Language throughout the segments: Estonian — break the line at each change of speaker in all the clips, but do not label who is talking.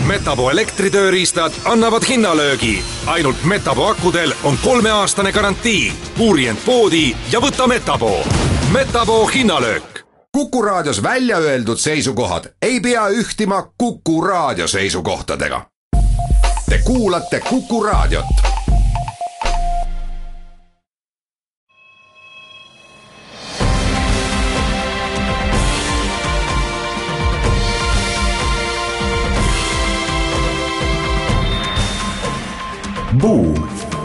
Metabo elektritööriistad annavad hinnalöögi. Ainult Metabo akudel on 3-aastane garantii. Uuri end poodi ja võta Metabo. Metabo hinnalöök.
Kuku Raadios välja öeldud seisukohad ei pea ühtima Kuku Raadio seisukohtadega. Te kuulate Kuku Raadiot.
Buum.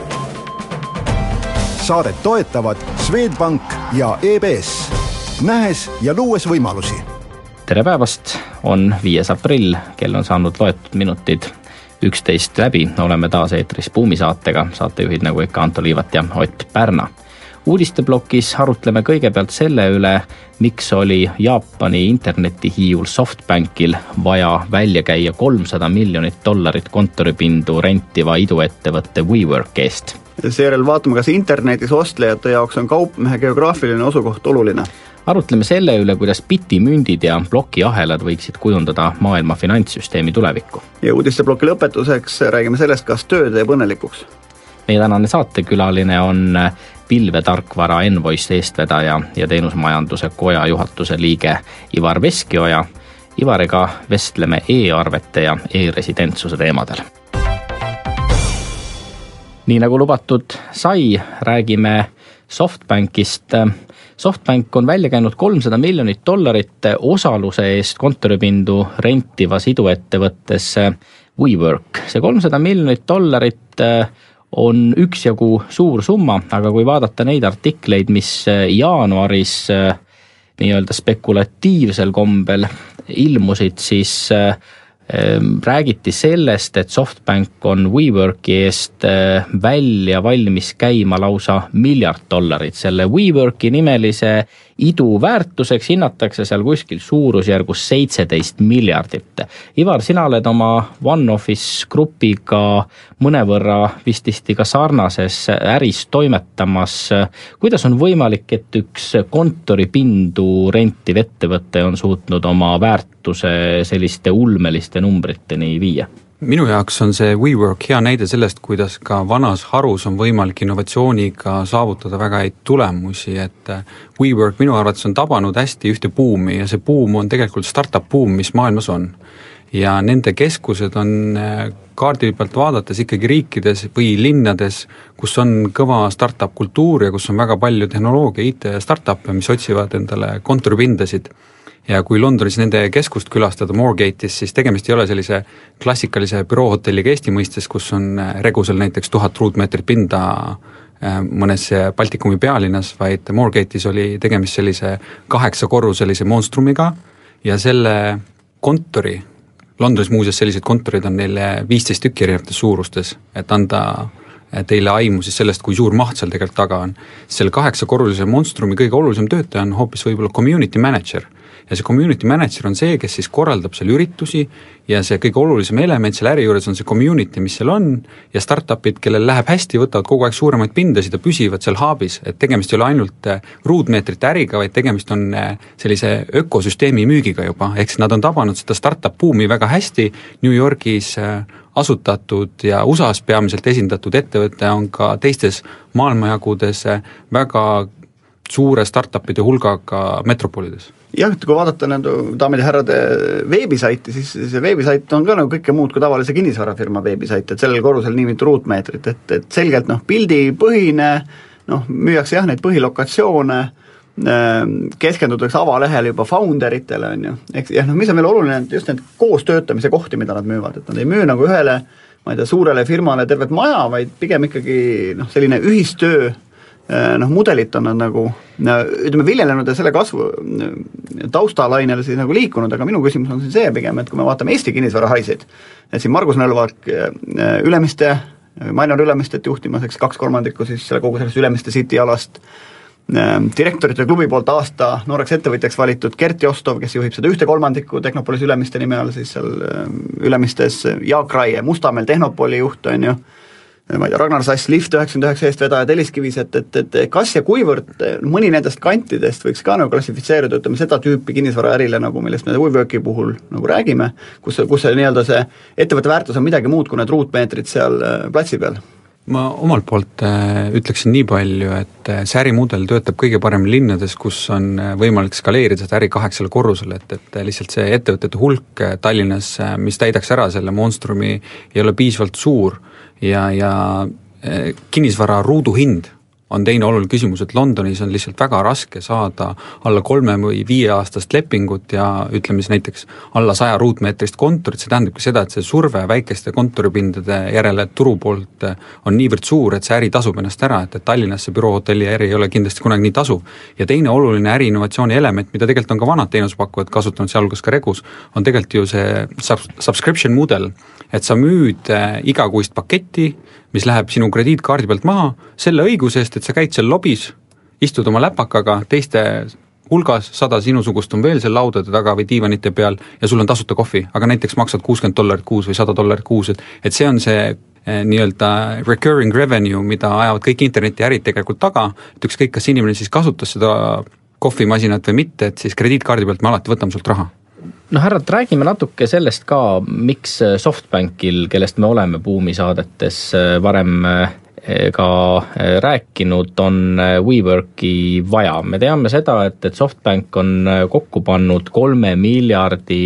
Saadet toetavad Swedbank ja EBS. Nähes ja luues võimalusi.
Tere päevast, on 5. aprill, kell on saanud loetud minutid 11 läbi. Oleme taas eetris Buumi saatega, saatejuhid nagu ikka Anto Liivat ja Ott Pärna. Uudisteblokis arutleme kõigepealt selle üle, miks oli Jaapani internetihiiul SoftBankil vaja välja käia $300 miljonit kontoripindu rentiva iduettevõtte WeWork eest.
Seejärel vaatame, kas internetis ostlejate jaoks on kaupmehe geograafiline asukoht oluline.
Arutleme selle üle, kuidas bitimündid ja plokiahelad võiksid kujundada maailma finantssüsteemi tulevikku.
Ja uudistebloki lõpetuseks räägime sellest, kas töö teeb õnnelikuks.
Meie tänane saatekülaline on pilvetarkvara Envoice eestvedaja ja teenusmajanduse koja juhatuse liige Ivar Veskioja. Ivariga vestleme e-arvete ja e-residentsuse teemadel. Nii nagu lubatud sai, räägime SoftBankist. SoftBank on välja käinud $300 miljonit osaluse eest kontoripindu rentivas iduettevõttes WeWork. See $300 miljonit on üksjagu suur summa, aga kui vaadata neid artikleid, mis jaanuaris nii-öelda spekulatiivsel kombel ilmusid, siis räägiti sellest, et SoftBank on WeWorki eest välja valmis käima lausa $1 miljard. Selle WeWorki nimelise idu väärtuseks hinnatakse seal kuskil suurusjärgus 17 miljardit. Ivar, sina oled oma OneOffice grupiga mõnevõrra vististi ka sarnases äris toimetamas. Kuidas on võimalik, et üks kontoripindu rentiv ettevõte on suutnud oma väärtuse selliste ulmeliste numbriteni viia?
Minu jaoks on see WeWork hea näide sellest, kuidas ka vanas harus on võimalik innovatsiooniga saavutada väga häid tulemusi, et WeWork minu arvates on tabanud hästi ühte buumi ja see buum on tegelikult startup buum, mis maailmas on. Ja nende keskused on kaardi pealt vaadates ikkagi riikides või linnades, kus on kõva startup kultuur ja kus on väga palju tehnoloogia, IT ja startup'e, mis otsivad endale kontoripindasid. Ja kui Londonis nende keskust külastada Moorgate'is, siis tegemist ei ole sellise klassikalise büroohotelliga Eesti mõistes, kus on regusel näiteks 1000 ruutmeetrit pinda mõnes Baltikumi pealinnas, vaid Moorgate'is oli tegemist sellise 8-korruselise monstrumiga ja selle kontori, Londonis muuseas sellised kontorid on neile 15 tükki erinevates suurustes, et anda teile aimu siis sellest, kui suur maht seal tegelikult taga on. Selle 8-korrulise monstrumi kõige olulisem töötaja on hoopis võib-olla community manager. Ja see community manager on see, kes siis korraldab seal üritusi ja see kõige olulisem element selle äri juures on see community, mis seal on ja startupid, kellel läheb hästi, võtavad kogu aeg suuremaid pindasid ja püsivad seal hubis, et tegemist ei ole ainult ruutmeetrite äriga, vaid tegemist on sellise ökosüsteemi müügiga juba, ehk nad on tabanud seda startup buumi väga hästi. New Yorgis asutatud ja USAs peamiselt esindatud ettevõte on ka teistes maailmajagudes väga suure startupide hulgaga metropolides.
Jah, kui vaadata daamid ja härrade veebisaiti, siis see veebisait on ka nagu kõike muud kui tavalise kinnisvarafirma veebisait, et sellel korrusel nii mitu ruutmeetrit, et selgelt pildipõhine, müüakse jah neid põhilokatsioone, keskendutakse avalehel juba founderitele, on ju. Mis on veel oluline, just need koos töötamise kohti, mida nad müüvad, et nad ei müü nagu ühele, suurele firmale tervet maja, vaid pigem ikkagi selline ühistöö, mudelit on nad nagu, viljelenud ja selle kasvu taustalainele siis nagu liikunud, aga minu küsimus on siin see pigem, et kui me vaatame Eesti kinnisvarahaisid, et siin Margus Nõlvark Ülemiste, Mainor Ülemistet juhtimas, 2/3 siis selle kogu sellest Ülemiste City alast, direktorite klubi poolt aasta nooreks ettevõtjaks valitud Gert Jostov, kes juhib seda 1/3 Tehnopolis Ülemiste nime all, siis seal Ülemistes Jaak Raie, Mustamäel Tehnopoli juht on ju, ma ei tea, Ragnar Sass, Lift 99 eestvedaja Telliskivis, et kas ja kuivõrd mõni nendest kantidest võiks ka nagu klassifitseerida, ütleme seda tüüpi kinnisvaraärile, nagu millest me WeWorki puhul nagu räägime, kus see nii-öelda see ettevõtte väärtus on midagi muud kui need ruutmeetrid seal platsi peal?
Ma omalt poolt ütleksin nii palju, et see ärimudel töötab kõige parem linnades, kus on võimalik skaleerida seda äri 8 korrusele, et lihtsalt see ettevõtete hulk Tallinnas, mis täidaks ära selle monstrumi, ei ole piisavalt suur ja kinnisvara ruuduhind on teine oluline küsimus, et Londonis on lihtsalt väga raske saada alla 3 või 5 aastast lepingut ja ütleme siis näiteks alla 100 ruutmeetrist kontorit, see tähendabki seda, et see surve väikeste kontoripindade järele turu poolt on niivõrd suur, et see äri tasub ennast ära, et Tallinnas see büroohotelli äri ei ole kindlasti kunagi nii tasuv. Ja teine oluline äriinnovatsiooni element, mida tegelikult on ka vanad teenuspakkujad kasutanud, sealhulgas ka Regus, on tegelikult ju see subscription mudel, et sa müüd igakuist paketti, mis läheb sinu krediitkaardi pealt maha, selle õiguse eest, et sa käid seal lobis, istud oma läpakaga, teiste hulgas 100 sinusugust on veel seal laudade taga või diivanite peal ja sul on tasuta kohvi, aga näiteks maksad $60 kuus või $100 kuus, et see on see nii-öelda recurring revenue, mida ajavad kõik internetiärid tegelikult taga, et ükskõik, kas inimene siis kasutas seda kohvimasinat või mitte, et siis krediitkaardi pealt me alati võtame sult raha.
No härrad, räägime natuke sellest ka, miks Softbankil, kellest me oleme buumisaadetes varem ka rääkinud, on WeWorki vaja. Me teame seda, et Softbank on kokku pannud $3 miljardi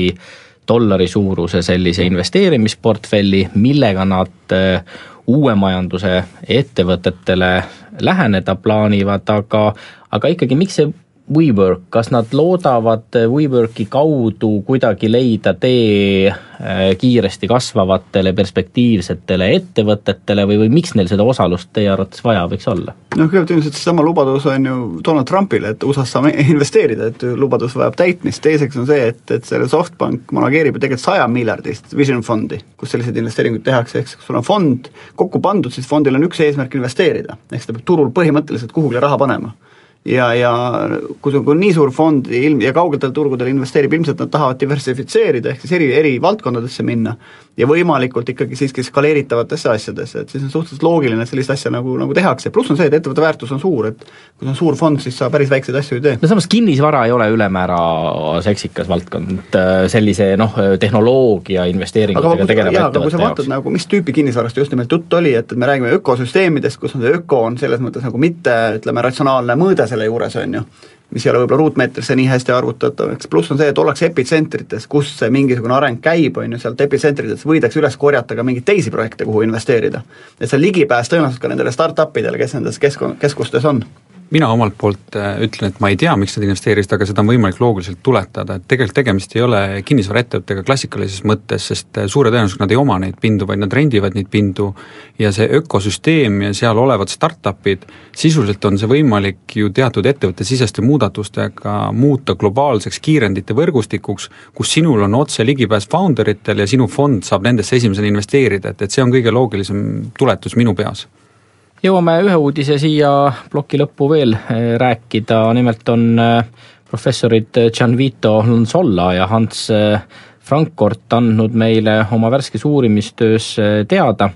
suuruse sellise investeerimisportfelli, millega nad uue majanduse ettevõtetele läheneda plaanivad, aga ikkagi miks see WeWork, kas nad loodavad WeWorki kaudu kuidagi leida tee kiiresti kasvavatele perspektiivsetele ettevõtetele või miks neil seda osalust teie arvates vaja võiks olla?
Kõigepealt ilmselt sama lubadus on ju Donald Trumpile, et USA-s saame investeerida, et lubadus vajab täitmist. Teiseks on see, et selle Softbank manageerib tegelikult 100 miljardist Vision Fondi, kus sellised investeeringuid tehakse, ehk sul on fond kokku pandud, siis fondil on üks eesmärk investeerida, ehk seda peab turul põhimõtteliselt kuhugile raha panema. Ja kui on nii suur fond ja kaugetel turgudel investeerib, ilmselt nad tahavad diversifitseerida, ehk siis eri valdkondadesse minna ja võimalikult ikkagi siiski skaleeritavatesse asjadesse, et siis on suhteliselt loogiline, et sellist asja nagu tehakse. Pluss on see, et ettevõtte väärtus on suur, et kui on suur fond, siis sa päris väikseid asju ei tee.
No samas kinnisvara ei ole ülemäära seksikas valdkond sellise tehnoloogia investeeringutega tegeleva ettevõtte
jaoks. Kui sa vaatad nagu, mis tüüpi kinnisvarast just nimelt jutt oli, et me räägime ökosüsteemidest, kus on see öko on selles mõttes nagu mitte, ütleme, ratsionaalne mõõde selle juures on ju, mis ei ole võib-olla ruutmeetrisse nii hästi arvutatav, eks pluss on see, et ollakse epitsentrites, kus see mingisugune areng käib, on ju, sealt epitsentrites võidakse üles korjata ka mingeid teisi projekte, kuhu investeerida. Et see ligipääs tõenäoliselt ka nendele startupidele, kes nendes keskustes on.
Mina omalt poolt ütlen, et ma ei tea, miks nad investeerisid, aga seda on võimalik loogiliselt tuletada, et tegelikult tegemist ei ole kinnisvaraettevõttega klassikalises mõttes, sest suure tõenäoliselt nad ei oma neid pindu, vaid nad rendivad neid pindu ja see ökosüsteem ja seal olevad startupid, sisuliselt on see võimalik ju teatud ettevõtte siseste muudatustega muuta globaalseks kiirendite võrgustikuks, kus sinul on otse ligipääs founderitel ja sinu fond saab nendesse esimesena investeerida, et see on kõige loogilisem tuletus minu peas.
Jõuame ühe uudise siia ploki lõppu veel rääkida, nimelt on professorid Gianvito Lonzolla ja Hans Frankort andnud meile oma värskes uurimistöös teada,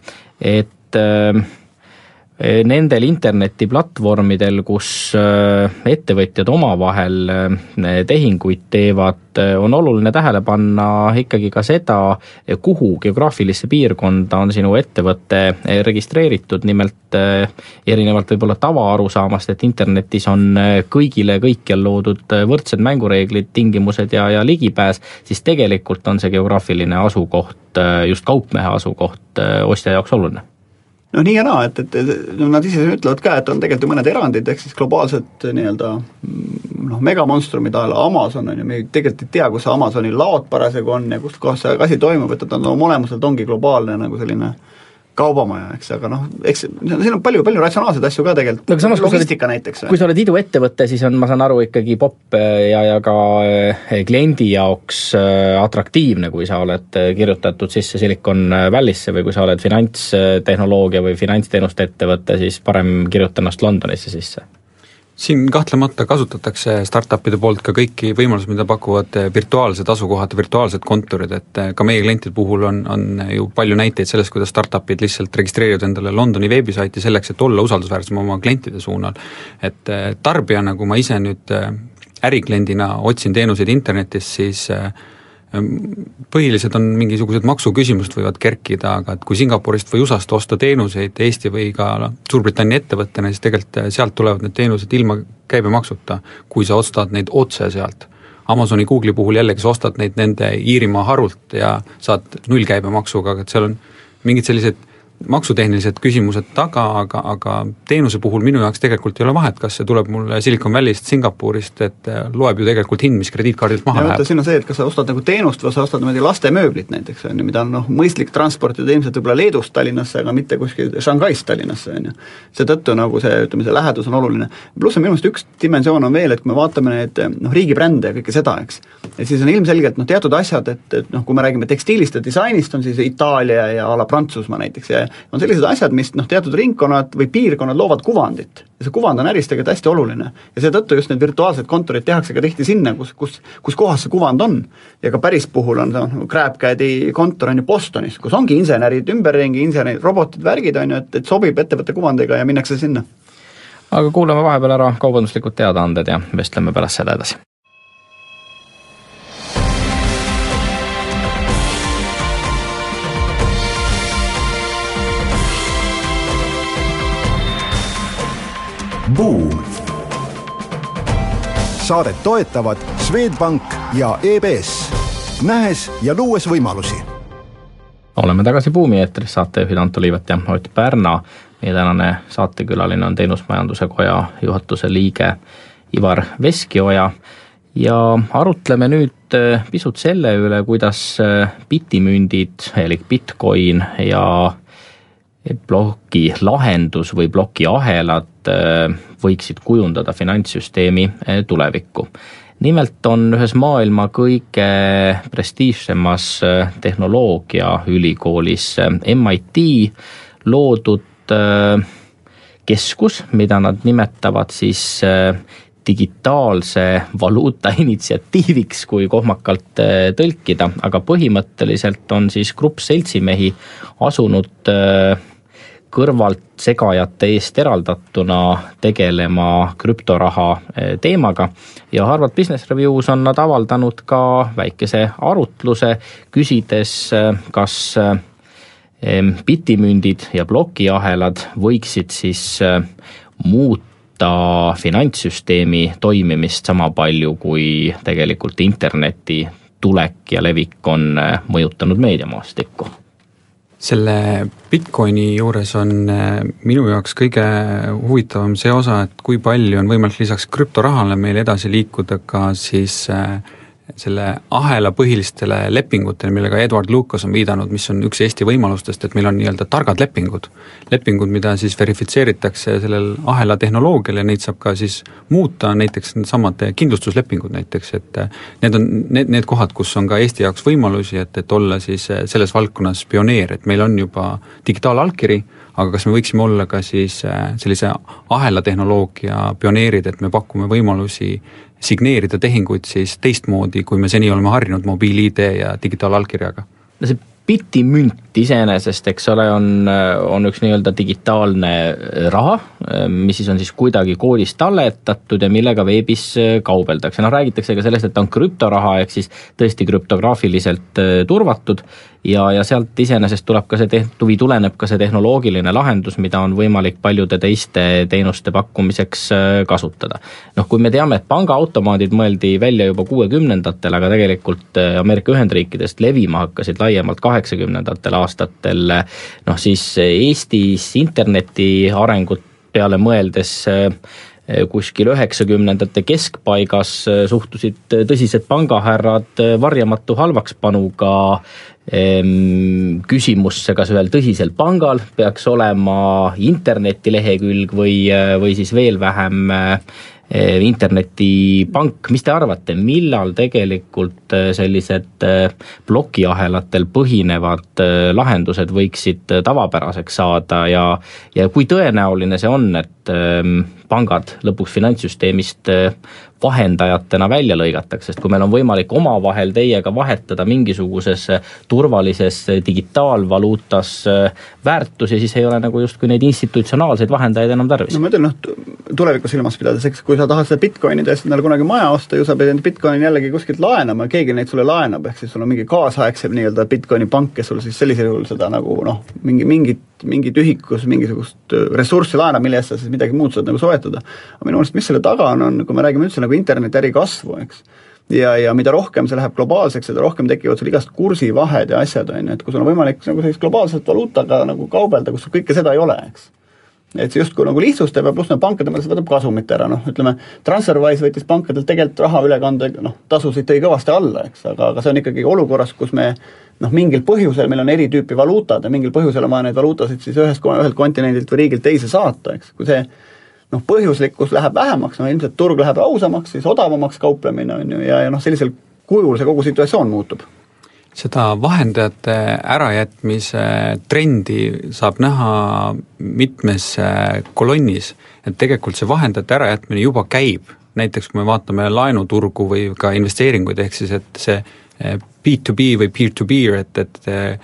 et nendel internetiplatvormidel, kus ettevõtjad omavahel tehinguid teevad, on oluline tähele panna ikkagi ka seda, kuhu geograafilisse piirkonda on sinu ettevõte registreeritud, nimelt erinevalt võib-olla tavaarusaamast, et internetis on kõigile kõikjal loodud võrdsed mängureeglid, tingimused ja ligipääs, siis tegelikult on see geograafiline asukoht, just kaupmehe asukoht ostja jaoks oluline.
No nii ja naa, et nad ise ütlevad ka, et on tegelikult ju mõned erandid, ehk siis globaalsed nii-öelda megamonstrumid ala Amazon on ju, me tegelikult ei tea, kus see Amazoni laod parasjagu on ja kust kohas see asi toimub, et on oma olemuselt ongi globaalne nagu selline kaubamaja, eks, aga eks siin on palju ratsionaalseid asju ka tegelikult, no, logistika näiteks.
Kui sa oled iduettevõte, siis on, ma saan aru, ikkagi popp ja ka kliendi jaoks atraktiivne, kui sa oled kirjutatud sisse Silicon Valley'sse või kui sa oled finantstehnoloogia või finantsteenuste ettevõte, siis parem kirjuta ennast Londonisse sisse.
siin kahtlemata kasutatakse startupide poolt ka kõiki võimalusi, mida pakuvad virtuaalsed asukohad, virtuaalsed kontorid, et ka meie klientide puhul on ju palju näiteid sellest, kuidas startupid lihtsalt registreerivad endale Londoni veebisaiti selleks, et olla usaldusväärsem oma klientide suunal. Et tarbijana, kui ma ise nüüd ärikliendina otsin teenuseid internetis, siis põhilised on mingisugused maksuküsimused võivad kerkida, aga et kui Singapurist või USAst osta teenuseid Eesti või ka Suurbritannia ettevõttena, siis tegelikult sealt tulevad need teenused ilma käibemaksuta, kui sa ostad neid otse sealt. Amazoni, Google'i puhul jällegi sa ostad neid nende Iirimaa harult ja saad 0 käibemaksuga, aga et seal on mingid sellised maksutehnilised küsimused taga, aga teenuse puhul minu jaoks tegelikult ei ole vahet, kas see tuleb mulle Silicon Valley'st, Singapurist, et loeb ju tegelikult hind, mis krediitkaardilt maha läheb.
Siin on see, et kas sa ostad nagu teenust või sa ostad laste mööblit näiteks, mida on mõistlik transportida ilmselt võib-olla Leedust Tallinnasse, aga mitte kuskil Shanghai'st Tallinnasse. Seetõttu nagu see lähedus on oluline. Pluss on minu meelest üks dimensioon on veel, et kui me vaatame need riigibrände ja kõike seda, eks, et siis on ilmselgelt teatud asjad, et kui me räägime tekstiilist ja disainist, on siis Itaalia ja a la Prantsusmaa näiteks ja on sellised asjad, mis teatud ringkonnad või piirkonnad loovad kuvandit ja see kuvand on äris tegelikult hästi oluline ja seetõttu just need virtuaalsed kontorid tehakse ka tihti sinna, kus kohas see kuvand on ja ka päris puhul on GrabCAD-i kontor on ju Bostonis, kus ongi insenerid ümberringi, insenerid, robotid, värgid on ju, et sobib ettevõtte kuvandiga ja minnakse sinna.
Aga kuulame vahepeal ära kaubanduslikud teadaanded ja vestleme pärast seda edasi.
Buum. Saadet toetavad Swedbank ja EBS. Nähes ja luues võimalusi.
Oleme tagasi Buumi eetris, saatejuhid Anto Liivet ja Ott Pärna. Meie tänane saatekülaline on Teenusmajanduse Koja juhatuse liige Ivar Veskioja ja arutleme nüüd pisut selle üle, kuidas bitimündid, elik Bitcoin ja ploki lahendus või ploki ahelad võiksid kujundada finantssüsteemi tulevikku. Nimelt on ühes maailma kõige prestiižsemas tehnoloogia ülikoolis MIT loodud keskus, mida nad nimetavad siis digitaalse valuuta initsiatiiviks, kui kohmakalt tõlkida, aga põhimõtteliselt on siis grupp seltsimehi asunud kõrvalt segajate eest eraldatuna tegelema krüptoraha teemaga ja Harvard Business Reviews on nad avaldanud ka väikese arutluse, küsides, kas bitimündid ja plokiahelad võiksid siis muuta finantssüsteemi toimimist sama palju, kui tegelikult interneti tulek ja levik on mõjutanud meediamaastikku.
Selle Bitcoini juures on minu jaoks kõige huvitavam see osa, et kui palju on võimalik lisaks krüptorahale meil edasi liikuda ka siis selle ahela põhilistele lepingutele, millega Edward Lucas on viidanud, mis on üks Eesti võimalustest, et meil on nii-öelda targad lepingud, mida siis verifitseeritakse sellel ahela tehnoloogial ja neid saab ka siis muuta, näiteks samad kindlustuslepingud näiteks, et need on need kohad, kus on ka Eesti jaoks võimalusi, et olla siis selles valdkonnas pioneer, et meil on juba digitaalallkiri, aga kas me võiksime olla ka siis sellise ahela tehnoloogia pioneerid, et me pakume võimalusi signeerida tehinguid siis teistmoodi, kui me seni oleme harjunud mobiil-ID ja digitaalallkirjaga?
See bitimünt iseenesest, eks ole, on üks nii-öelda digitaalne raha, mis siis on siis kuidagi koodis talletatud ja millega veebis kaubeldakse. Räägitakse ka sellest, et ta on krüptoraha, ehk siis tõesti krüptograafiliselt turvatud ja sealt iseenesest tuleneb ka see tehnoloogiline lahendus, mida on võimalik paljude teiste teenuste pakkumiseks kasutada. Kui me teame, et pangaautomaadid mõeldi välja juba 60-ndatel, aga tegelikult Ameerika Ühendriikidest levima hakkasid laiemalt 80-ndatel aastatel, siis Eestis interneti arengut peale mõeldes kuskil 90-ndate keskpaigas suhtusid tõsised pangahärrad varjamatu halvakspanuga küsimusse, kas ühel tõsisel pangal peaks olema internetilehekülg või siis veel vähem internetipank. Mis te arvate, millal tegelikult sellised plokiahelatel põhinevad lahendused võiksid tavapäraseks saada ja kui tõenäoline see on, et pangad lõpuks finantssüsteemist vahendajatena välja lõigatakse, sest kui meil on võimalik omavahel teiega vahetada mingisuguses turvalises digitaalvaluutas väärtusi, siis ei ole nagu justkui neid institutsionaalseid vahendajaid enam tarvis.
No ma ütlen, tulevikus silmas pidades, eks kui sa tahad seda Bitcoinide eest endale kunagi maja osta, ju sa pead Bitcoini jällegi kuskilt laenama, keegi neid sulle laenab, ehk siis sul on mingi kaasaegse nii-öelda Bitcoini pank, kes sul siis sellisel juhul seda nagu mingit ühikus, mingisugust ressurssi laenab, mille eest sa siis midagi muud saad nagu soetada. Aga minu meelest, mis selle taga on, kui me räägime üldse nagu internetiäri kasvu, eks, ja mida rohkem see läheb globaalseks, seda rohkem tekivad sul igast kursivahed ja asjad, et kui sul on võimalik nagu sellist globaalset valuutaga nagu kaubelda, kus sul kõike seda ei ole, eks. Et see justkui nagu lihtsustab ja pluss pankade meil see võtab kasumit ära, ütleme, TransferWise võttis pankadelt tegelikult raha ülekande, tasusid tõi kõvasti alla, eks, aga see on ikkagi olukorras, kus me mingil põhjusel, meil on eri tüüpi valuutad ja mingil põhjusel on vaja neid valuutasid siis ühelt kontinendilt või riigilt teise saata, eks, kui see põhjuslikkus läheb vähemaks, ilmselt turg läheb ausamaks, siis odavamaks kauplemine on ju, ja sellisel kujul see kogu situatsioon muutub.
Seda vahendajate ärajätmise trendi saab näha mitmes kolonnis, et tegelikult see vahendajate ärajätmine juba käib, näiteks kui me vaatame laenuturgu või ka investeeringuid, ehk siis et see B2B või peer-to-peer, et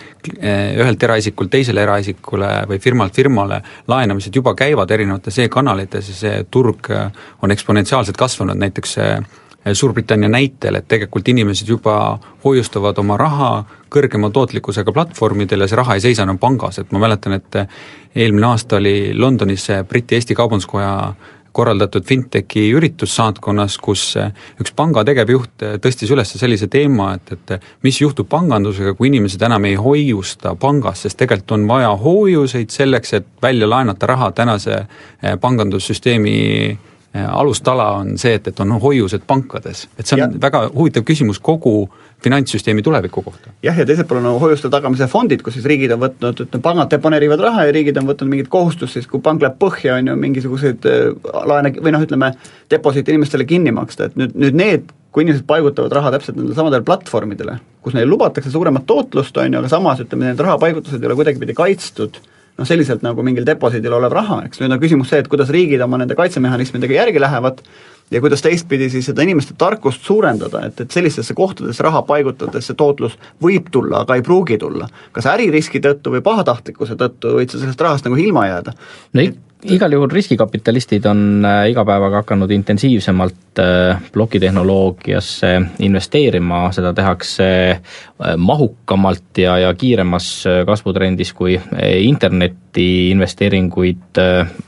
ühelt eraisikult teisele eraisikule või firmalt firmale laenamised juba käivad erinevates e-kanalites ja see turg on eksponentsiaalselt kasvanud, näiteks Suurbritannia näitel, et tegelikult inimesed juba hoiustavad oma raha kõrgema tootlikkusega platvormidel ja see raha ei seisa enam pangas, et ma mäletan, et eelmine aasta oli Londonis Briti Eesti Kaubanduskoja korraldatud Fintechi üritussaatkonnas, kus üks panga tegevjuht tõstis üles sellise teema, et mis juhtub pangandusega, kui inimesed enam ei hoiusta pangas, sest tegelikult on vaja hoiuseid selleks, et välja laenata raha. Tänase pangandussüsteemi alustala on see, et on hoiused pankades. Et see on väga huvitav küsimus kogu finantssüsteemi tuleviku kohta.
Jah, ja teised pool on hoiuste tagamise fondid, kus siis riigid on võtnud, pangad deponeerivad raha ja riigid on võtnud mingid kohustus, siis kui pank läheb põhja, on ju mingisuguseid laene või ütleme, deposiiti inimestele kinni maksta, et nüüd need, kui inimesed paigutavad raha täpselt nendele samadele platvormidele, kus neil lubatakse suuremat tootlust, on ju, aga samas ütleme, need rahapaigutused ei ole kuidagipidi kaitstud, selliselt nagu mingil deposiidil olev raha, eks nüüd on küsimus see, et kuidas riigid oma nende kaitsemehhanismidega järgi lähevad ja kuidas teistpidi siis seda inimeste tarkust suurendada, et sellistesse kohtadesse raha paigutades see tootlus võib tulla, aga ei pruugi tulla. Kas äririski tõttu või pahatahtlikkuse tõttu võid sa sellest rahast nagu ilma jääda?
No igal juhul riskikapitalistid on iga päevaga hakanud intensiivsemalt blokitehnoloogiasse investeerima, seda tehakse mahukamalt ja kiiremas kasvutrendis kui interneti investeeringuid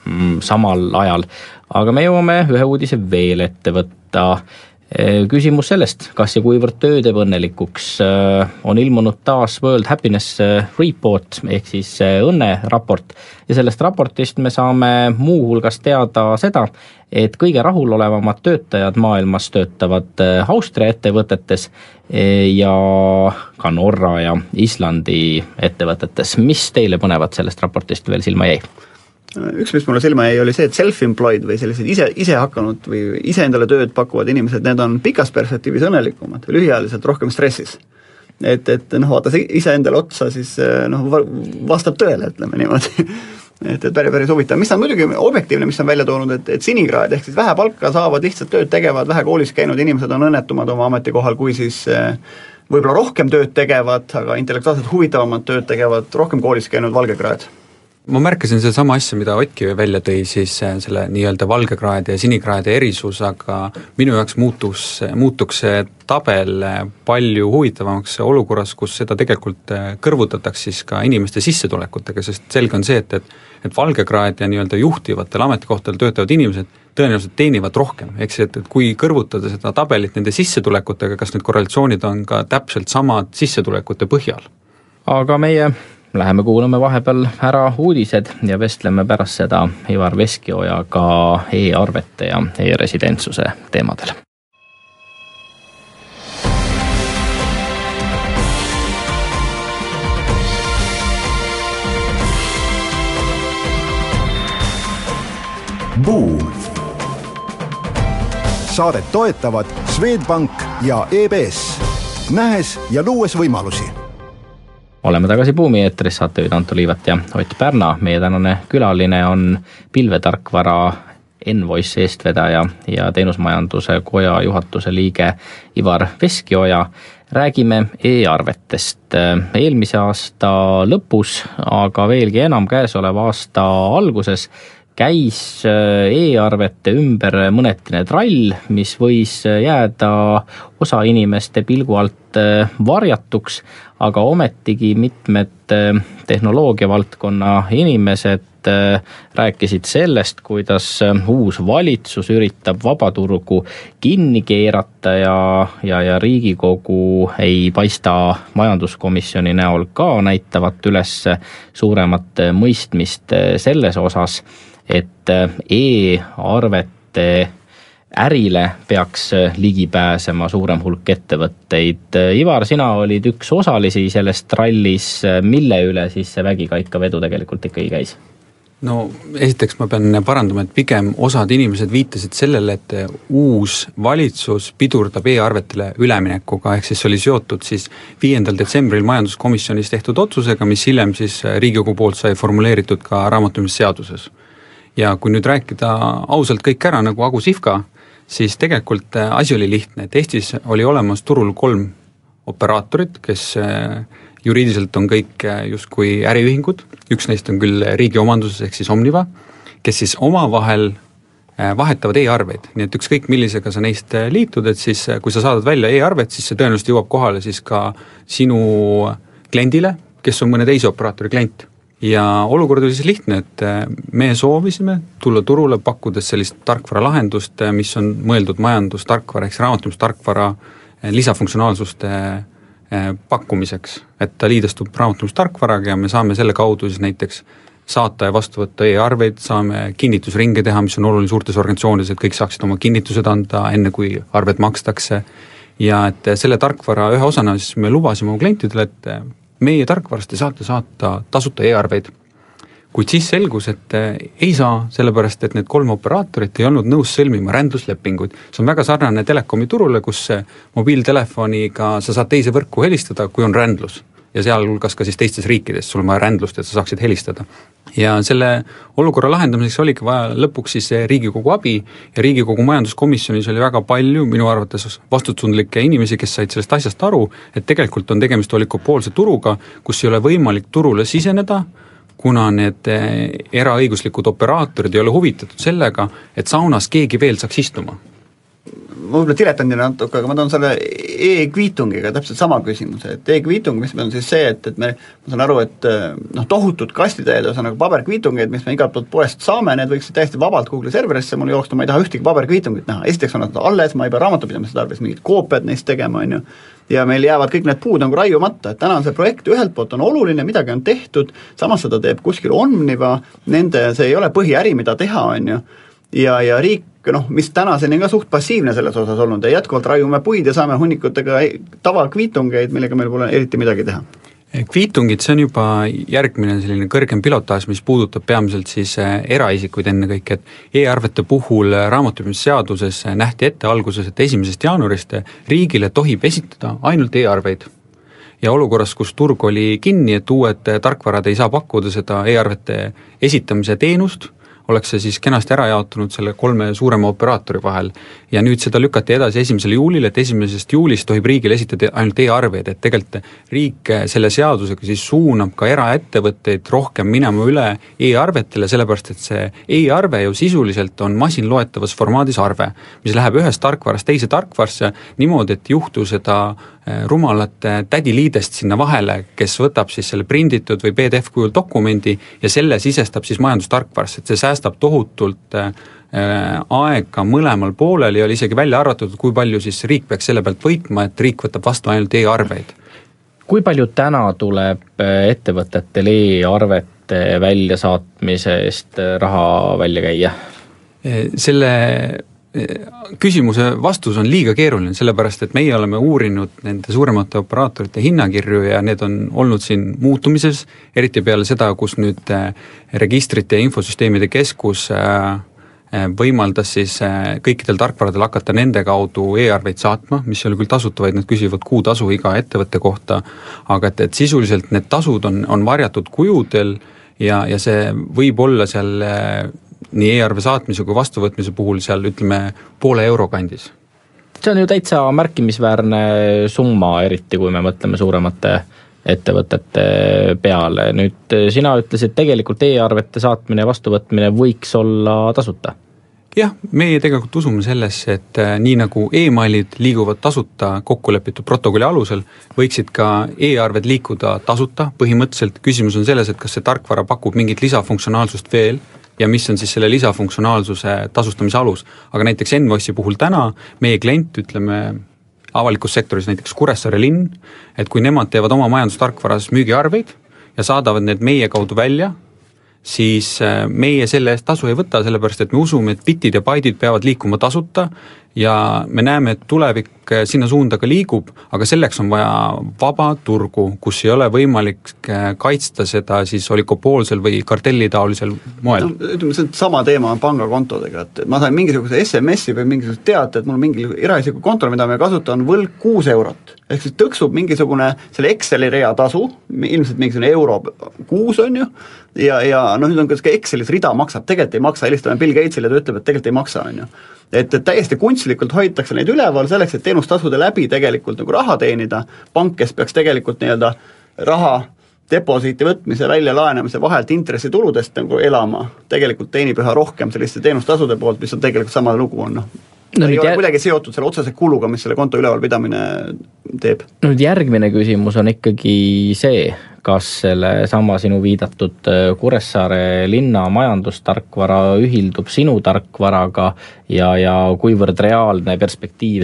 samal ajal. Aga me jõuame ühe uudise veel ette võtta. Küsimus sellest, kas ja kuivõrd töö teeb õnnelikuks, on ilmunud taas World Happiness Report ehk siis õnneraport ja sellest raportist me saame muu hulgas teada seda, et kõige rahulolevamad töötajad maailmas töötavad Austria ettevõtetes ja ka Norra ja Islandi ettevõtetes. Mis teile põnevat sellest raportist veel silma jäi?
Üks, mis mulle silma jäi, oli see, et self-employed või sellised ise hakanud või ise endale tööd pakuvad inimesed, need on pikas perspektiivis õnnelikumad, lühiajaliselt rohkem stressis. Et vaata ise endale otsa, siis vastab tõele, ütleme niimoodi. et päris huvitav. Mis on muidugi objektiivne, mis on välja toonud, et sinikraad ehk siis vähe palka saavad, lihtsalt tööd tegevad, vähe koolis käinud inimesed on õnnetumad oma ametikohal, kui siis võib-olla rohkem tööd tegevad, aga intellektuaalselt huvitavamad tööd tegevad, rohkem koolis käinud valgekraad.
Ma märkasin selle sama asja, mida Otki välja tõi, siis selle nii-öelda valgekraadi ja sinikraadi erisus, aga minu jaoks muutuks see tabel palju huvitavamaks olukorras, kus seda tegelikult kõrvutatakse siis ka inimeste sissetulekutega, sest selge on see, et valgekraad ja nii-öelda juhtivatel ametikohtadel töötavad inimesed tõenäoliselt teenivad rohkem, eks, et kui kõrvutada seda tabelit nende sissetulekutega, kas need korrelatsioonid on ka täpselt samad sissetulekute põhjal? Aga meie läheme kuulame vahepeal ära uudised ja vestleme pärast seda Ivar Veskiojaga e-arvete ja e-residentsuse teemadel.
Buum. Saadet toetavad Swedbank ja EBS. Nähes ja luues võimalusi.
Oleme tagasi Buumi eetris, saatejuhid Anto Liivat ja Ott Pärna. Meie tänane külaline on pilvetarkvara Envoice eestvedaja ja teenusmajanduse koja juhatuse liige Ivar Veskioja. Räägime e-arvetest. Eelmise aasta lõpus, aga veelgi enam käesoleva aasta alguses käis e-arvete ümber mõnetine trall, mis võis jääda osa inimeste pilgu alt varjatuks, aga ometigi mitmed tehnoloogiavaldkonna inimesed rääkisid sellest, kuidas uus valitsus üritab vabaturgu kinni keerata ja Riigikogu ei paista majanduskomisjoni näol ka näitavat üles suuremat mõistmist selles osas, et e-arvete ärile peaks ligi pääsema suurem hulk ettevõtteid. Ivar, sina olid üks osalisi sellest trallis, mille üle siis see vägikaikavedu tegelikult ikkagi käis?
No esiteks ma pean parandama, et pigem osad inimesed viitasid sellele, et uus valitsus pidurdab e-arvetele üleminekuga, ehk siis oli seotud siis 5. detsembril majanduskomisjonis tehtud otsusega, mis hiljem siis Riigikogu poolt sai formuleeritud ka raamatupidamisseaduses. Ja kui nüüd rääkida ausalt kõik ära nagu Agu Sihvka, siis tegelikult asi oli lihtne, et Eestis oli olemas turul 3 operaatorit, kes juriidiliselt on kõik justkui äriühingud, üks neist on küll riigi omanduses ehk siis Omniva, kes siis omavahel vahetavad e-arveid, nii et ükskõik millisega sa neist liitud, et siis kui sa saadad välja e-arvet, siis see tõenäoliselt jõuab kohale siis ka sinu kliendile, kes on mõne teise operaatori klient. Ja olukord oli siis lihtne, et me soovisime tulla turule pakkudes sellist tarkvara lahendust, mis on mõeldud majandustarkvara ehk raamatupidamistarkvara lisafunktsionaalsuste pakkumiseks, et ta liidestub raamatupidamistarkvaraga ja me saame selle kaudu siis näiteks saata ja vastu võtta e-arveid, saame kinnitusringe teha, mis on oluline suurtes organisatsioonides, et kõik saaksid oma kinnitused anda enne, kui arved makstakse. Ja et selle tarkvara ühe osana siis me lubasime oma klientidele, et meie tarkvarast te saate saata tasuta e-arveid. Kuid siis selgus, et ei saa, sellepärast, et need 3 operaatorit ei olnud nõus sõlmima rändluslepinguid. See on väga sarnane telekomi turule, kus mobiiltelefoniga sa saad teise võrku helistada, kui on rändlus. Ja sealhulgas ka siis teistes riikides sul on vaja rändlust, et sa saaksid helistada. Ja selle olukorra lahendamiseks oligi vaja lõpuks siis Riigikogu abi ja Riigikogu majanduskomisjonis oli väga palju minu arvates vastutundlikke inimesi, kes said sellest asjast aru, et tegelikult on tegemist olikopoolse turuga, kus ei ole võimalik turule siseneda, kuna need eraõiguslikud operaatorid ei ole huvitatud sellega, et saunas keegi veel saaks istuma.
Ma võib-olla diletandina natuke, aga ma toon selle e-kviitungiga täpselt sama küsimuse, et e-kviitung, mis on siis see, et ma saan aru, et tohutud kastidel on nagu paberkviitungeid, mis me igalt poolt poest saame, need võiksid täiesti vabalt Google serverisse mul jooksma, ma ei taha ühtegi paberkviitungit näha, esiteks on nad alles, ma ei pea raamatupidamise tarvis mingid koopiad neist tegema, on ju, ja meil jäävad kõik need puud nagu raiumata, et täna on see projekt ühelt poolt on oluline, midagi on tehtud, samas seda teeb kuskil Omniva, nende, see ei ole põhiäri, mida teha, on ju, ja riik, mis tänaseni ka suht passiivne selles osas olnud ja jätkuvalt raiume puid ja saame hunnikutega tavakviitungeid, millega meil pole eriti midagi teha.
Kviitungid, see on juba järgmine selline kõrgem pilotaaž, mis puudutab peamiselt siis eraisikuid enne kõik, et e-arvete puhul raamatupidamisseaduses nähti ette alguses, et 1. jaanuarist riigile tohib esitada ainult e-arveid. Ja olukorras, kus turg oli kinni, et uued tarkvarad ei saa pakkuda seda e-arvete esitamise teenust, oleks see siis kenasti ära jaotunud selle 3 suurema operaatori vahel. Ja nüüd seda lükati edasi 1. juulil, et 1. juulist tohib riigile esitada ainult e-arveid, et tegelikult riik selle seadusega siis suunab ka eraettevõtteid rohkem minema üle e-arvetele, sellepärast et see e-arve ju sisuliselt on masinloetavas formaadis arve, mis läheb ühest tarkvarast teise tarkvarsse niimoodi, et juhtu seda rumalat tädiliidest sinna vahele, kes võtab siis selle prinditud või PDF kujul dokumendi ja selle sisestab siis majandustarkvarsse, et see säästab tohutult aega mõlemal poolel ja oli isegi välja arvatud, kui palju siis riik peaks selle pealt võitma, et riik võtab vastu ainult e-arveid.
Kui palju täna tuleb ettevõtetel e-arvete väljasaatmise eest raha välja käia?
Selle küsimuse vastus on liiga keeruline, sellepärast et meie oleme uurinud nende suuremate operaatorite hinnakirju ja need on olnud siin muutumises, eriti peale seda, kus nüüd registrite ja infosüsteemide keskus võimaldas siis kõikidel tarkvaradel hakata nende kaudu e-arveid saatma, mis ei ole küll tasuta, vaid nad küsivad kuutasu iga ettevõtte kohta, aga et sisuliselt need tasud on varjatud kujudel ja see võib olla seal nii e-arve saatmise kui vastuvõtmise puhul seal ütleme €1 kandis.
See on ju täitsa märkimisväärne summa, eriti kui me mõtleme suuremate ettevõtete peale. Nüüd sina ütlesid, tegelikult e-arvete saatmine ja vastuvõtmine võiks olla tasuta.
Jah, meie tegelikult usume sellesse, et nii nagu e-mailid liiguvad tasuta kokkulepitud protokolli alusel, võiksid ka e-arved liikuda tasuta. Põhimõtteliselt küsimus on selles, et kas see tarkvara pakub mingit lisafunktsionaalsust veel ja mis on siis selle lisafunktsionaalsuse tasustamise alus. Aga näiteks Envoice'i puhul täna meie klient, ütleme avalikus sektoris näiteks Kuressaare linn, et kui nemad teevad oma majandustarkvaras müügiarveid ja saadavad need meie kaudu välja, siis meie selle eest tasu ei võta, sellepärast et me usume, et bitid ja baidid peavad liikuma tasuta ja me näeme, et tulevik sinna suunda ka liigub, aga selleks on vaja vaba turgu, kus ei ole võimalik kaitsta seda siis olikopoolsel või kartellitaolisel moel.
No, ütleme, see sama teema on pangakontodega, et ma sain mingisuguse SMS-i või mingisuguse teate, et mul on mingi eraisiku kontol, mida me kasutan, võlg €6. Ehk siis tõksub mingisugune selle Exceli rea tasu, ilmselt mingisugune euro kuus on ju, ja noh, nüüd on kas ka Excelis rida maksab, tegelikult ei maksa, helistame Bill Gatesile, ta ütleb, et tegelikult ei maksa, on ju. Et täiesti kunstlikult hoitakse neid üleval selleks, et teenustasude läbi tegelikult nagu raha teenida, pank, kes peaks tegelikult nii-öelda raha deposiiti võtmise, välja laenamise vahelt intressituludest nagu elama, tegelikult teenib üha rohkem selliste teenustasude poolt, mis on tegelikult sama lugu on, noh. Ei ole kuidagi seotud selle otsese kuluga, mis selle konto ülevalpidamine teeb.
Nüüd järgmine küsimus on ikkagi see, kas selle sama sinu viidatud Kuressaare linna majandustarkvara ühildub sinu tarkvaraga ja kuivõrd reaalne perspektiiv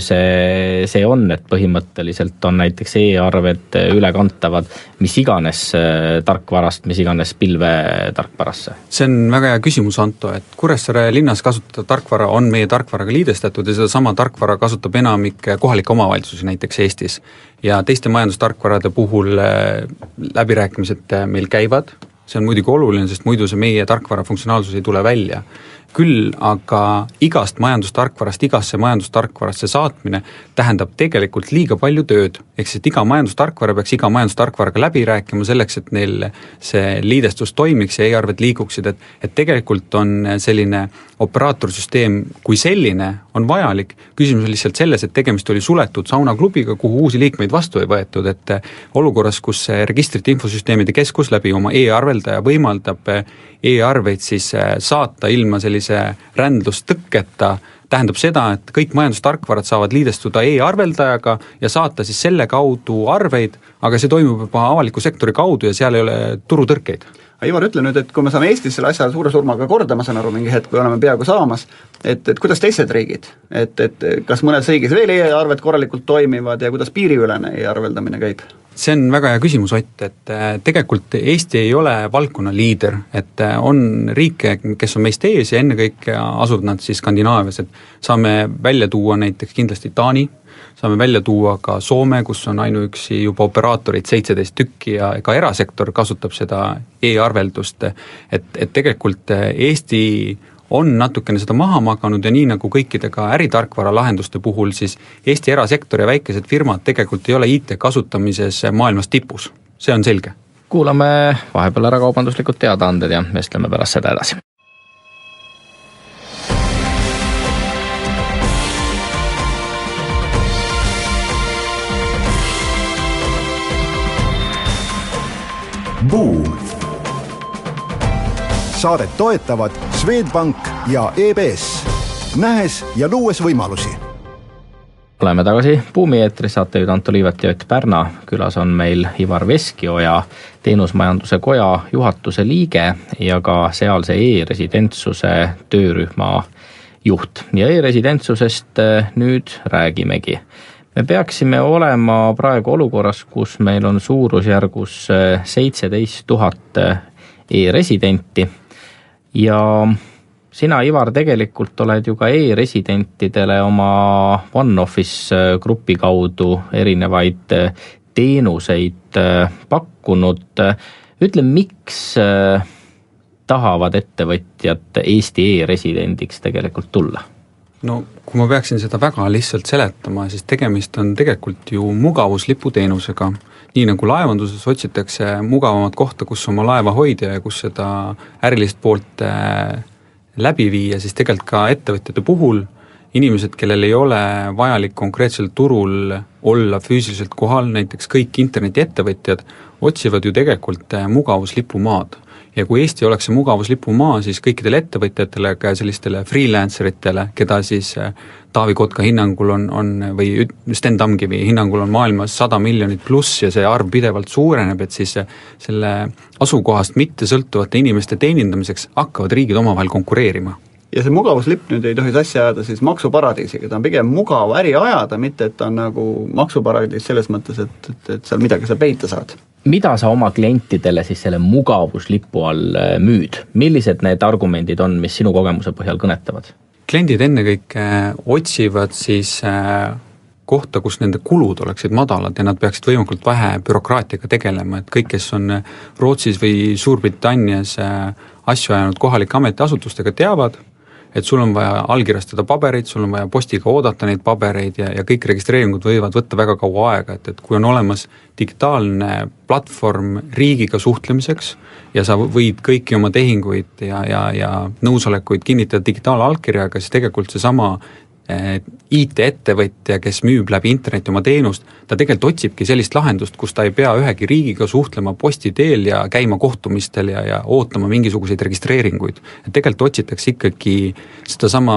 see on, et põhimõtteliselt on näiteks e-arved ülekantavad mis iganes tarkvarast, mis iganes pilvetarkvarasse?
See on väga hea küsimus, Anto, et Kuressaare linnas kasutatud tarkvara on meie tarkvaraga liidestatud ja seda sama tarkvara kasutab enamik kohalikke omavalitsusi näiteks Eestis. Ja teiste majandustarkvarade puhul läbirääkimised meil käivad, see on muidugi oluline, sest muidu see meie tarkvara funktsionaalsus ei tule välja. Küll aga igast majandustarkvarast igasse majandustarkvarasse saatmine tähendab tegelikult liiga palju tööd, ehk siis iga majandustarkvara peaks iga majandustarkvaraga läbi rääkima selleks, et neil see liidestus toimiks ja e-arved liiguksid, et tegelikult on selline operaatorsüsteem kui selline on vajalik, küsimus on lihtsalt selles, et tegemist oli suletud saunaklubiga, kuhu uusi liikmeid vastu ei võetud, et olukorras, kus registrite infosüsteemide keskus läbi oma e-arveldaja võimaldab e-arveid siis saata ilma sellise rändlustõkketa, tähendab seda, et kõik majandustarkvarad saavad liidestuda e-arveldajaga ja saata siis selle kaudu arveid, aga see toimub juba avaliku sektori kaudu ja seal ei ole turutõrkeid.
Ivar, ütle nüüd, et kui me saame Eestis selle asja suure surmaga korda, ma saan aru mingi hetk, kui oleme peaaegu saamas, et kuidas teised riigid, et kas mõnes riigis veel e-arved korralikult toimivad ja kuidas piiriülene e-arveldamine käib?
See on väga hea küsimus, Ott, et tegelikult Eesti ei ole valdkonna liider, et on riike, kes on meist ees ja ennekõike asuvad nad siis Skandinaavias, et saame välja tuua näiteks kindlasti Taani, saame välja tuua ka Soome, kus on ainuüksi juba operaatorid 17 tükki ja ka erasektor kasutab seda e-arveldust, et tegelikult Eesti on natukene seda maha maganud ja nii nagu kõikidega äritarkvara lahenduste puhul, siis Eesti erasektor ja väikesed firmad tegelikult ei ole IT kasutamises maailmas tipus, see on selge.
Kuulame vahepeal ära kaubanduslikud teadaanded ja vestleme pärast seda edasi.
Buum. Saadet toetavad Swedbank ja EBS, nähes ja luues võimalusi.
Oleme tagasi Buumi eetris, saatejuht Anto Liivet ja Ott Pärna. Külas on meil Ivar Veskioja, teenusmajanduse koja juhatuse liige ja ka sealse e-residentsuse töörühma juht. Ja e-residentsusest nüüd räägimegi. Me peaksime olema praegu olukorras, kus meil on suurusjärgus 17 000 e-residenti ja sina, Ivar, tegelikult oled ju ka e-residentidele oma OneOffice grupi kaudu erinevaid teenuseid pakkunud. Ütle, miks tahavad ettevõtjad Eesti e-residendiks tegelikult tulla?
No kui ma peaksin seda väga lihtsalt seletama, siis tegemist on tegelikult ju mugavusliputeenusega. Nii nagu laevanduses otsitakse mugavamat kohta, kus oma laeva hoida ja kus seda ärilist poolt läbi viia, siis tegelikult ka ettevõtjate puhul inimesed, kellel ei ole vajalik konkreetsel turul olla füüsiliselt kohal, näiteks kõik internetiettevõtjad otsivad ju tegelikult mugavuslipumaad. Ja kui Eesti oleks see mugavuslipumaa, siis kõikidele ettevõtjatele, ka sellistele freelanceritele, keda siis Taavi Kotka hinnangul on või Sten Tamkivi hinnangul on maailmas 100 miljonit pluss ja see arv pidevalt suureneb, et siis selle asukohast mitte sõltuvate inimeste teenindamiseks hakkavad riigid omavahel konkureerima.
Ja see mugavuslipp nüüd ei tohi sassi ajada siis maksuparadiisiga, ta on pigem mugav äri ajada, mitte et ta on nagu maksuparadiis selles mõttes, et seal midagi sa peita saad.
Mida sa oma klientidele siis selle mugavuslipu all müüd? Millised need argumendid on, mis sinu kogemuse põhjal kõnetavad?
Kliendid ennekõike otsivad siis kohta, kus nende kulud oleksid madalad ja nad peaksid võimalikult vähe bürokraatiaga tegelema, et kõik, kes on Rootsis või Suurbritannias asju ajanud kohalike ametiasutustega teavad, et sul on vaja allkirjastada pabereid, sul on vaja postiga oodata neid pabereid ja kõik registreeringud võivad võtta väga kaua aega, et kui on olemas digitaalne platvorm riigiga suhtlemiseks ja sa võid kõiki oma tehinguid ja nõusolekuid kinnitada digitaalallkirjaga, siis tegelikult seesama IT-ettevõtja, kes müüb läbi interneti oma teenust, ta tegelikult otsibki sellist lahendust, kus ta ei pea ühegi riigiga suhtlema posti teel ja käima kohtumistel ja ootama mingisuguseid registreeringuid. Et tegelikult otsitakse ikkagi seda sama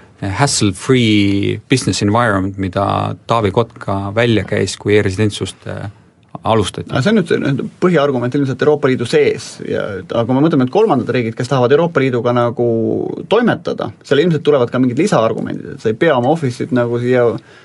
hassle-free business environment, mida Taavi Kotka välja käis, kui e-residentsust alustati.
See on nüüd põhiargument ilmselt Euroopa Liidu sees, aga kui me mõtleme, et kolmandad riigid, kes tahavad Euroopa Liiduga nagu toimetada, seal ilmselt tulevad ka mingid lisaargumendid, et sa ei pea oma office'it nagu siia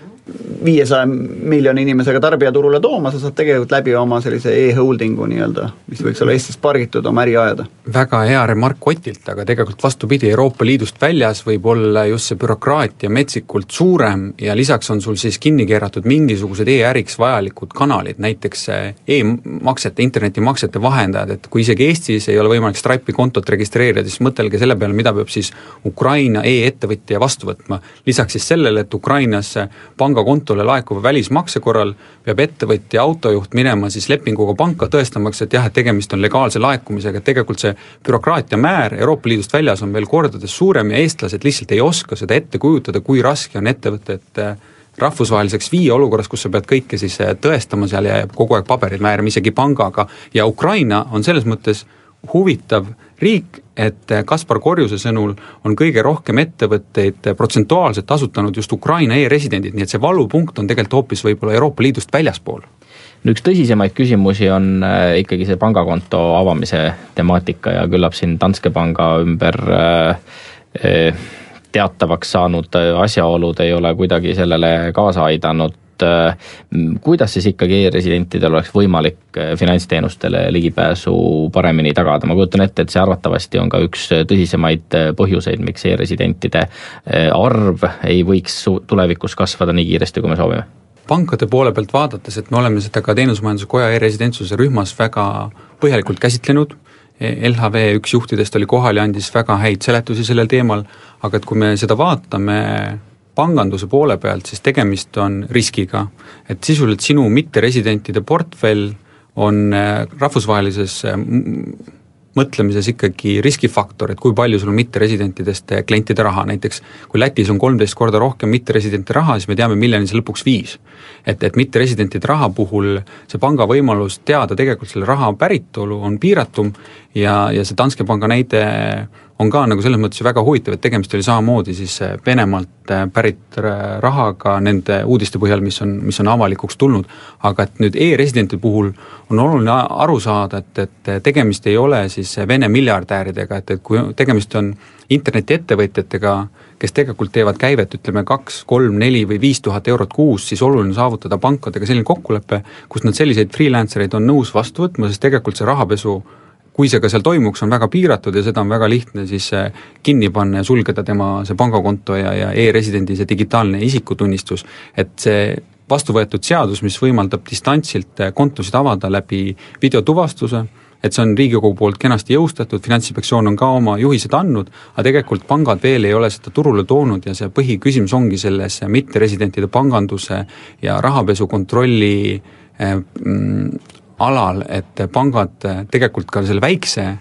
500 miljoni inimesega tarbijaturule tooma, sa saad tegelikult läbi oma sellise e-holdingu nii-öelda, mis võiks olla Eestis pargitud oma äri ajada.
Väga hea remark Kotilt, aga tegelikult vastupidi, Euroopa Liidust väljas võib olla just see bürokraatia metsikult suurem ja lisaks on sul siis kinni keeratud mingisugused e-äriks vajalikud kanalid, näiteks e-maksete, internetimaksete vahendajad, et kui isegi Eestis ei ole võimalik Stripe'i kontot registreerida, siis mõtelge selle peale, mida peab siis Ukraina e-ettevõtja vastu võtma. Lisaks siis sellele, et Ukrainas pangakontole laekuva välismakse korral peab ettevõtja autojuht minema siis lepinguga panka tõestamaks, et jah, et tegemist on legaalse laekumisega, et tegelikult see bürokraatia määr Euroopa Liidust väljas on veel kordades suurem ja eestlased lihtsalt ei oska seda ette kujutada, kui raske on ettevõtet rahvusvaheliseks viia olukorras, kus sa pead kõike siis tõestama seal ja kogu aeg paberid määrama isegi pangaga ja Ukraina on selles mõttes huvitav riik, et Kaspar Korjuse sõnul on kõige rohkem ettevõtteid protsentuaalselt asutanud just Ukraina e-residendid, nii et see valupunkt on tegelikult hoopis võib-olla Euroopa Liidust väljaspool.
Üks tõsisemaid küsimusi on ikkagi see pangakonto avamise temaatika ja küllap siin Danske Panga ümber teatavaks saanud asjaolud ei ole kuidagi sellele kaasa aidanud. Kuidas siis ikkagi e-residentidel oleks võimalik finantsteenustele ligipääsu paremini tagada? Ma kujutan ette, et see arvatavasti on ka üks tõsisemaid põhjuseid, miks e-residentide arv ei võiks tulevikus kasvada nii kiiresti, kui me soovime.
Pankade poole pealt vaadates, et me oleme seda ka Teenusmajanduse Koja e-residentsuse rühmas väga põhjalikult käsitlenud, LHV üks juhtidest oli kohal ja andis väga häid seletusi sellel teemal, aga et kui me seda vaatame panganduse poole pealt, siis tegemist on riskiga, et sisuliselt sinu mitteresidentide portfell on rahvusvahelises mõtlemises ikkagi riskifaktor, et kui palju sul on mitteresidentidest klientide raha, näiteks kui Lätis on 13 korda rohkem mitteresidente raha, siis me teame, milleni see lõpuks viis. Et mitteresidentide raha puhul see panga võimalus teada tegelikult selle raha päritolu on piiratum ja see Danske Panga näide on ka nagu selles mõttes väga huvitav, et tegemist oli samamoodi siis Venemaalt pärit rahaga nende uudiste põhjal, mis on avalikuks tulnud, aga et nüüd e-residentide puhul on oluline aru saada, et tegemist ei ole siis Vene miljardääridega, et kui tegemist on internetiettevõtjatega, kes tegelikult teevad käivet, ütleme 2, 3, 4 või 5000 eurot kuus, siis oluline saavutada pankadega selline kokkulepe, kus nad selliseid freelancereid on nõus vastu võtma, sest tegelikult see rahapesu, kui see ka seal toimuks, on väga piiratud ja seda on väga lihtne siis kinni panna ja sulgeda tema see pangakonto ja e-residendi see digitaalne isikutunnistus, et see vastu võetud seadus, mis võimaldab distantsilt kontosid avada läbi videotuvastuse, et see on Riigikogu poolt kenasti jõustatud, Finantsinspektsioon on ka oma juhised andnud, aga tegelikult pangad veel ei ole seda turule toonud ja see põhiküsimus ongi selles mitteresidentide panganduse ja rahapesu kontrolli alal, et pangad tegelikult ka selle väikse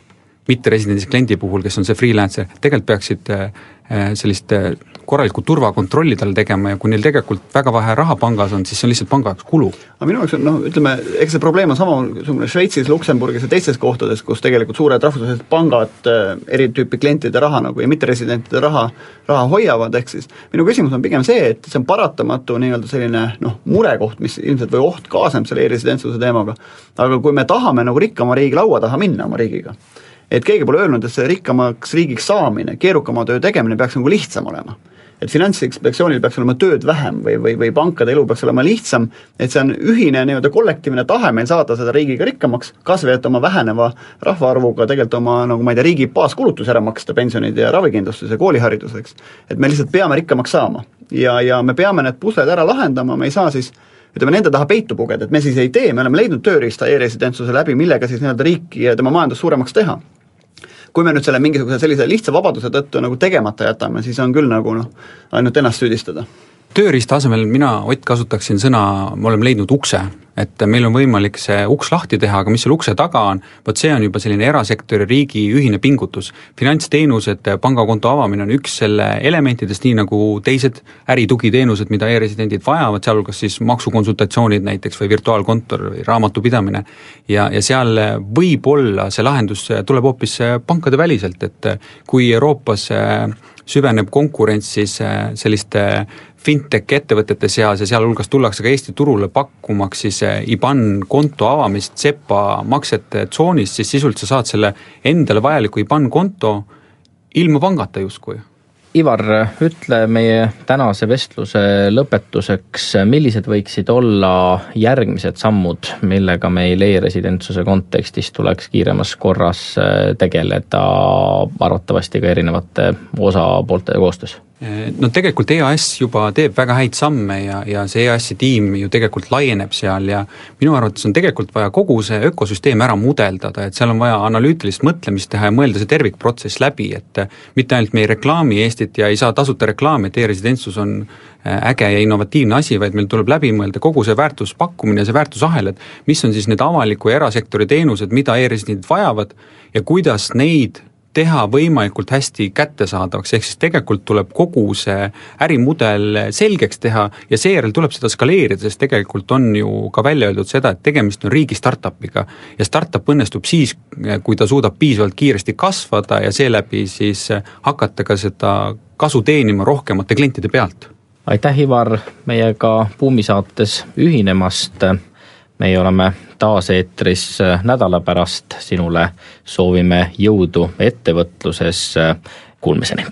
mitteresidendis kliendi puhul, kes on see freelancer, tegelikult peaksid sellist korralikku turvakontrolli tal tegema ja kui neil tegelikult väga vähe raha pangas on, siis see on lihtsalt panga jaoks kulu.
Aga minu jaoks on, ütleme, eks see probleem on sama Šveitsis, Luksemburgis ja teistes kohtades, kus tegelikult suured rahvusvahelised pangad eri tüüpi klientide raha nagu ja mitteresidentide raha hoiavad, ehk siis minu küsimus on pigem see, et see on paratamatu nii-öelda selline murekoht, mis ilmselt või oht kaasneb selle e-residentsuse teemaga, aga kui me tahame nagu rikkama riigi laua taha minna oma riigiga, et keegi pole öelnud, et see rikkamaks riigiks saamine, keerukama töö tegemine peaks nagu lihtsam olema. Et finantsinspektsioonil peaks olema tööd vähem või pankade elu peaks olema lihtsam, et see on ühine nii-öelda kollektiivne tahe meil saada seda riigiga rikkamaks, kasvõi et oma väheneva rahvaarvuga tegelikult oma, nagu ma ei tea, riigi baaskulutus ära maksta, pensionid ja ravikindlustus ja koolihariduseks. Et me lihtsalt peame rikkamaks saama ja me peame need pusled ära lahendama, me ei saa siis nende taha peitu pugeda, et me siis ei tee, me oleme leidnud tööriista e-residentsuse läbi, millega siis nii-öelda riiki ja tema majandus suuremaks teha. Kui me nüüd selle mingisuguse sellise lihtsa vabaduse tõttu nagu tegemata jätame, siis on küll nagu ainult ennast süüdistada.
Tööriista asemel mina, Ott, kasutaksin sõna, me oleme leidnud ukse, et meil on võimalik see uks lahti teha, aga mis seal ukse taga on, võt see on juba selline erasektori riigi ühine pingutus. Finantsteenused, pangakonto avamine on üks selle elementidest, nii nagu teised äritugiteenused, mida e-residendid vajavad, sealhulgas siis maksukonsultatsioonid näiteks või virtuaalkontor või raamatupidamine ja seal võib olla see lahendus tuleb hoopis pankade väliselt, et kui Euroopas süveneb konkurents siis selliste fintech ettevõtete seas ja sealhulgas tullakse ka Eesti turule pakkumaks siis IBAN konto avamist SEPA maksete tsoonist, siis sisuliselt sa saad selle endale vajaliku IBAN konto ilma pangata justkui.
Ivar, ütle meie tänase vestluse lõpetuseks, millised võiksid olla järgmised sammud, millega meil e-residentsuse kontekstis tuleks kiiremas korras tegeleda arvatavasti ka erinevate osapoolte koostöös?
No tegelikult EAS juba teeb väga häid samme ja see EAS-i tiim ju tegelikult laieneb seal ja minu arvates on tegelikult vaja kogu see ökosüsteem ära mudeldada, et seal on vaja analüütilist mõtlemist teha ja mõelda see tervikprotsess läbi, et mitte ainult meie reklaami Eestit ja ei saa tasuta reklaami, et e-residentsus on äge ja innovatiivne asi, vaid meil tuleb läbi mõelda kogu see väärtuspakkumine ja see väärtusahel, et mis on siis need avaliku ja erasektori teenused, mida e-residendid vajavad ja kuidas neid teha võimalikult hästi kättesaadavaks, ehk siis tegelikult tuleb kogu see ärimudel selgeks teha ja seejärel tuleb seda skaleerida, sest tegelikult on ju ka välja öeldud seda, et tegemist on riigi startupiga ja startup õnnestub siis, kui ta suudab piisavalt kiiresti kasvada ja seeläbi siis hakata ka seda kasu teenima rohkemate klientide pealt.
Aitäh, Ivar, meiega Buumisaates ühinemast. Meie oleme taas eetris nädala pärast, sinule soovime jõudu ettevõtluses, kuulmiseni.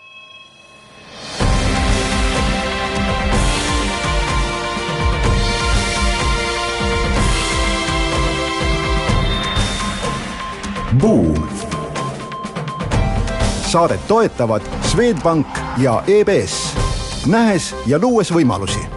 Buum. Saadet toetavad Swedbank ja EBS, nähes ja luues võimalusi.